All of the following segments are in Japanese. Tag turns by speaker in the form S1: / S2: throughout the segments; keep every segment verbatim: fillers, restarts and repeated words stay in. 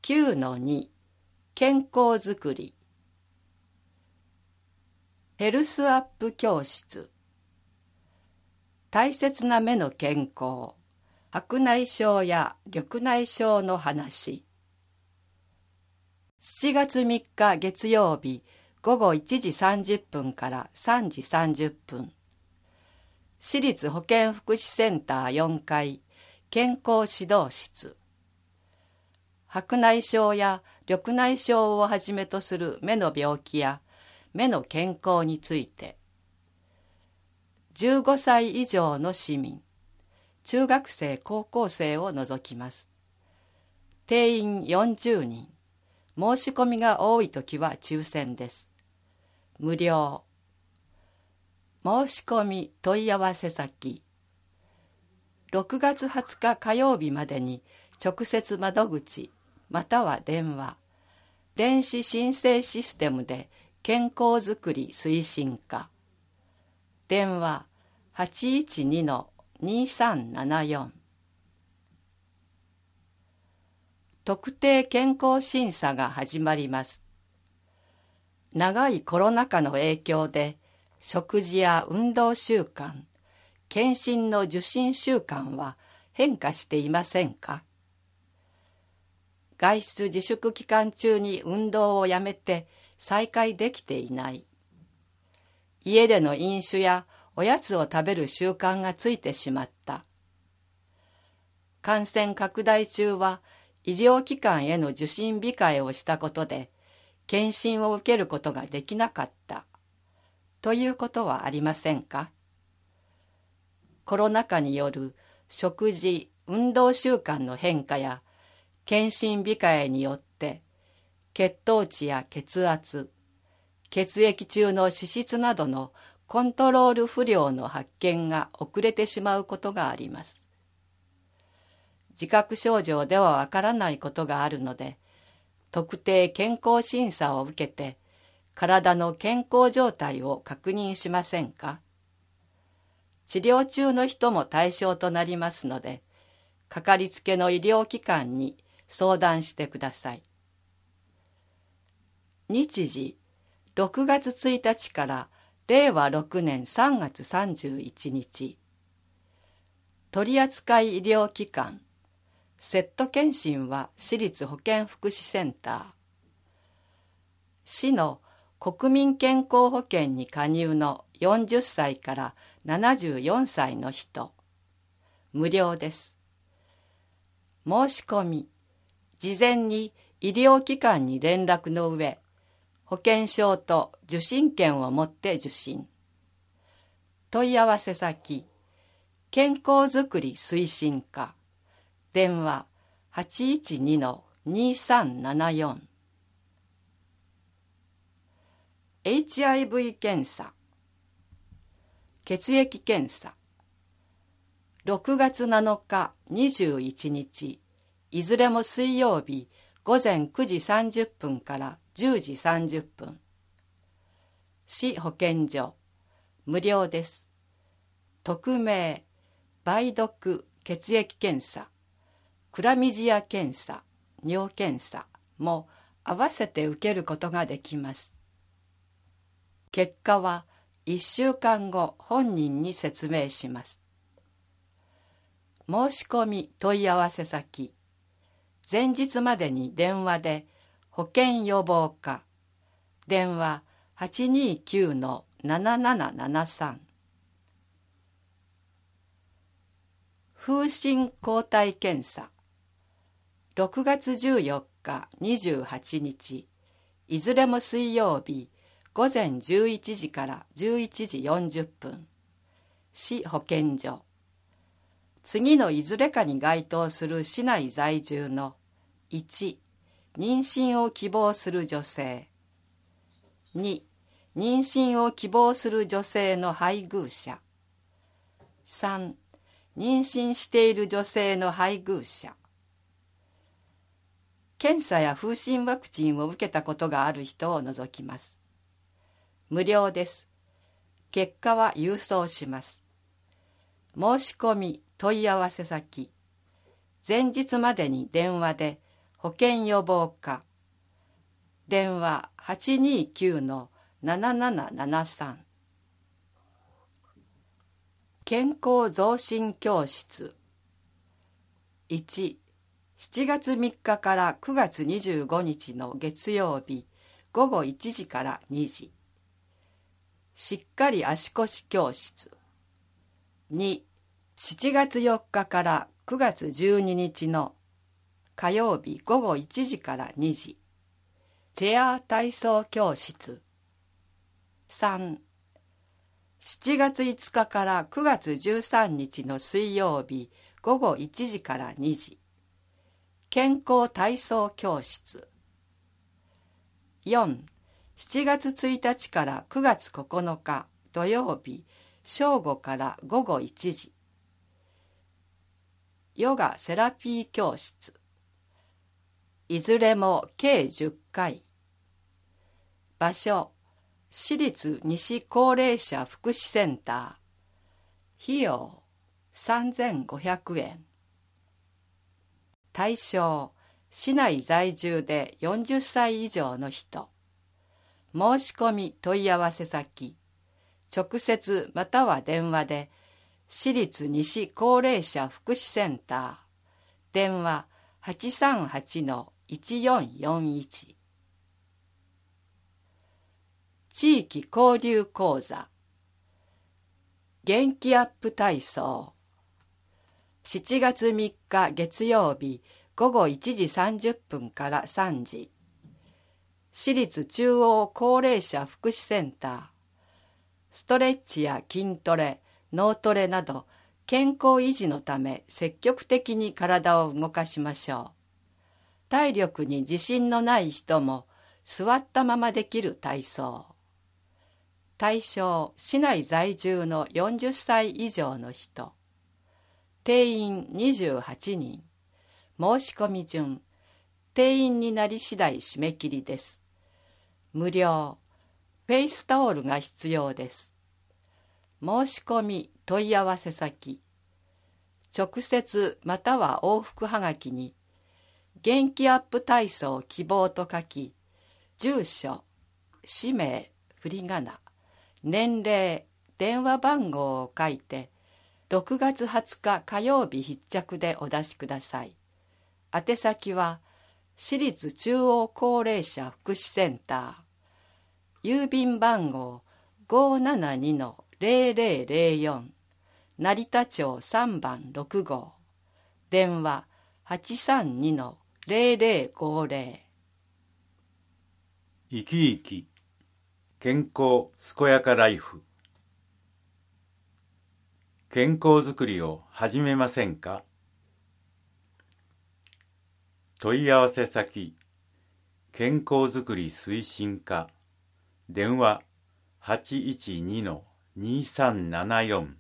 S1: きゅうのに 健康づくり。ヘルスアップ教室。大切な目の健康、白内障や緑内障の話。しちがつみっか月曜日ごごいちじさんじゅっぷんからさんじさんじゅっぷん。市立保健福祉センターよんかい健康指導室。白内障や緑内障をはじめとする目の病気や目の健康について、じゅうごさい以上の市民、中学生高校生を除きます。定員よんじゅうにん、申し込みが多いときは抽選です。無料。申し込み問い合わせ先、ろくがつはつか火曜日までに直接窓口または電話、電子申請システムで健康づくり推進課。電話 はちいちにのにさんななよん。特定健康審査が始まります。長いコロナ禍の影響で食事や運動習慣、検診の受診習慣は変化していませんか？外出自粛期間中に運動をやめて再開できていない。家での飲酒やおやつを食べる習慣がついてしまった。感染拡大中は医療機関への受診控えをしたことで検診を受けることができなかったということはありませんか？コロナ禍による食事・運動習慣の変化や検診控えによって血糖値や血圧、血液中の脂質などのコントロール不良の発見が遅れてしまうことがあります。自覚症状ではわからないことがあるので、特定健康審査を受けて体の健康状態を確認しませんか？治療中の人も対象となりますので、かかりつけの医療機関に相談してください。日時、ろくがつついたちかられいわろくねんさんがつさんじゅういちにち。取扱医療機関、セット検診は市立保健福祉センター。市の国民健康保険に加入のよんじゅっさいからななじゅうよんさいの人。無料です。申し込み、事前に医療機関に連絡の上、保険証と受診券を持って受診。問い合わせ先、健康づくり推進課。電話 はちいちにのにさんななよん。エイチアイブイ 検査、血液検査。ろくがつなのかにじゅういちにち、いずれも水曜日ごぜんくじさんじゅっぷんからじゅうじさんじゅっぷん。市保健所、無料です。匿名、梅毒血液検査、クラミジア検査、尿検査も合わせて受けることができます。結果はいっしゅうかんご本人に説明します。申し込み問い合わせ先、前日までに電話で保健予防課、電話 はちにきゅうのななななななさん。風疹抗体検査、ろくがつじゅうよっかにじゅうはちにち、いずれも水曜日ごぜんじゅういちじからじゅういちじよんじゅっぷん。市保健所。次のいずれかに該当する市内在住のいち、妊娠を希望する女性。に、妊娠を希望する女性の配偶者。さん、妊娠している女性の配偶者。検査や風疹ワクチンを受けたことがある人を除きます。無料です。結果は郵送します。申し込み問い合わせ先、前日までに電話で保健予防課。電話 はちにーきゅうのななななななさん。健康増進教室。いち、しちがつみっかからくがつにじゅうごにちの月曜日ごごいちじからにじ。しっかり足腰教室。に、しちがつよっかからくがつじゅうににちの火曜日ごごいちじからにじ。チェア体操教室。さん、しちがついつかからくがつじゅうさんにちの水曜日ごごいちじからにじ。健康体操教室。よん、しちがつついたちからくがつここのか土曜日正午からごごいちじ。ヨガセラピー教室。いずれも計じゅっかい。場所、私立西高齢者福祉センター。費用、さんぜんごひゃくえん。対象、市内在住でよんじゅっさい以上の人。申し込み問い合わせ先、直接または電話で、市立西高齢者福祉センター。電話 はちさんはちのいちよんよんいち。地域交流講座。元気アップ体操。しちがつみっか月曜日ごごいちじさんじゅっぷんからさんじ。市立中央高齢者福祉センター。ストレッチや筋トレ、脳トレなど健康維持のため積極的に体を動かしましょう。体力に自信のない人も座ったままできる体操。対象、市内在住のよんじゅっさい以上の人。定員にじゅうはちにん。申し込み順。定員になり次第締め切りです。無料。フェイスタオルが必要です。申し込み問い合わせ先。直接または往復はがきに、元気アップ体操希望と書き、住所、氏名、振り仮名、年齢、電話番号を書いて、ろくがつはつか火曜日必着でお出しください。宛先は、市立中央高齢者福祉センター。郵便番号 ごーななにのぜろぜろぜろよん。成田町さんばんろくごう。電話 はちさんにのぜろぜろごぜろ。
S2: 生き生き健康健やかライフ。健康づくりを始めませんか？問い合わせ先、健康づくり推進課。電話 はちいちにのにさんななよん。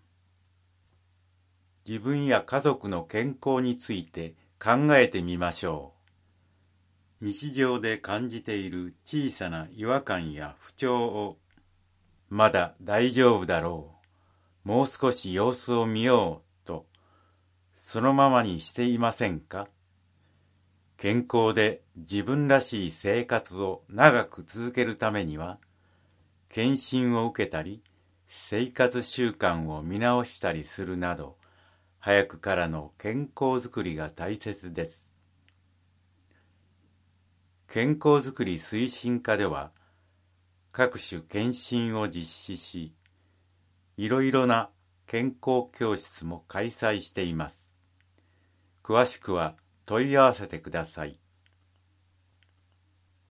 S2: 自分や家族の健康について考えてみましょう。日常で感じている小さな違和感や不調を、まだ大丈夫だろう、もう少し様子を見ようと、そのままにしていませんか？健康で自分らしい生活を長く続けるためには、検診を受けたり、生活習慣を見直したりするなど、早くからの健康づくりが大切です。健康づくり推進課では、各種検診を実施し、いろいろな健康教室も開催しています。詳しくは問い合わせてください。